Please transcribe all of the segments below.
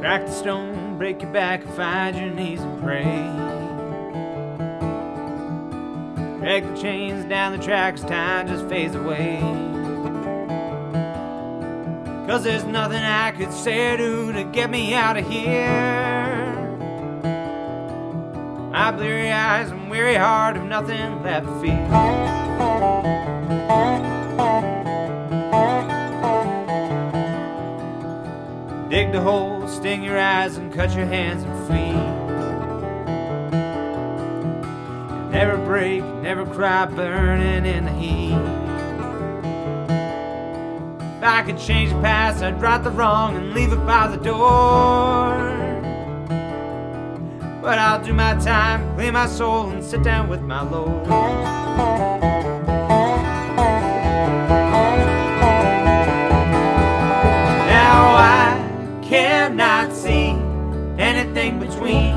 Crack the stone, break your back, and find your knees and pray. Drag the chains down the tracks, time just fades away. 'Cause there's nothing I could say or do to get me out of here. My bleary eyes and weary heart have nothing left to fear. Dig the hole, sting your eyes, and cut your hands and feet. Never break, never cry, burning in the heat. If I could change the past, I'd right the wrong and leave it by the door. But I'll do my time, clear my soul, and sit down with my Lord. Now I cannot see anything between,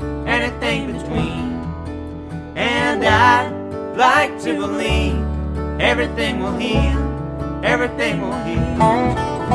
and I'd like to believe everything will heal, everything will heal.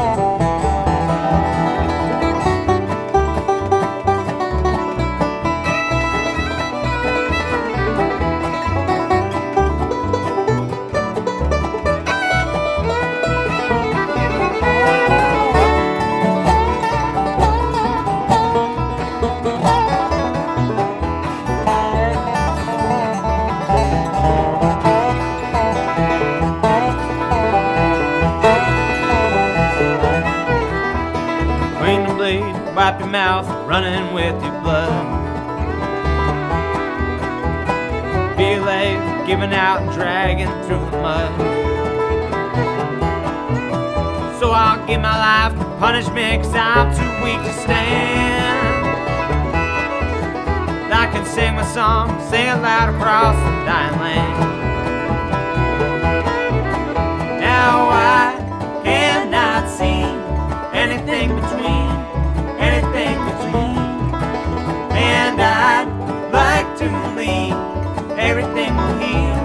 Wipe your mouth, running with your blood. Feel like giving out and dragging through the mud. So I'll give my life to punishment, 'cause I'm too weak to stand. I can sing my song, sing it loud across the dying land. Now I cannot see anything between, and I'd like to believe everything will heal,